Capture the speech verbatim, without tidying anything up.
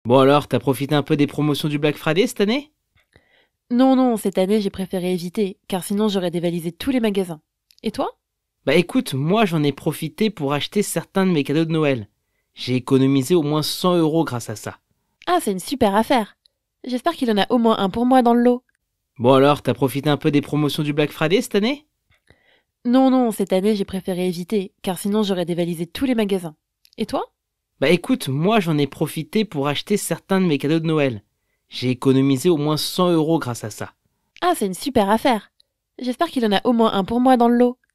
Bon alors, t'as profité un peu des promotions du Black Friday cette année? Non, non, cette année j'ai préféré éviter, car sinon j'aurais dévalisé tous les magasins. Et toi? Bah écoute, moi j'en ai profité pour acheter certains de mes cadeaux de Noël. J'ai économisé au moins cent euros grâce à ça. Ah, c'est une super affaire. J'espère qu'il y en a au moins un pour moi dans le lot. Bon alors, t'as profité un peu des promotions du Black Friday cette année? Non, non, cette année j'ai préféré éviter, car sinon j'aurais dévalisé tous les magasins. Et toi? Bah écoute, moi j'en ai profité pour acheter certains de mes cadeaux de Noël. J'ai économisé au moins cent euros grâce à ça. Ah, c'est une super affaire. J'espère qu'il y en a au moins un pour moi dans le lot.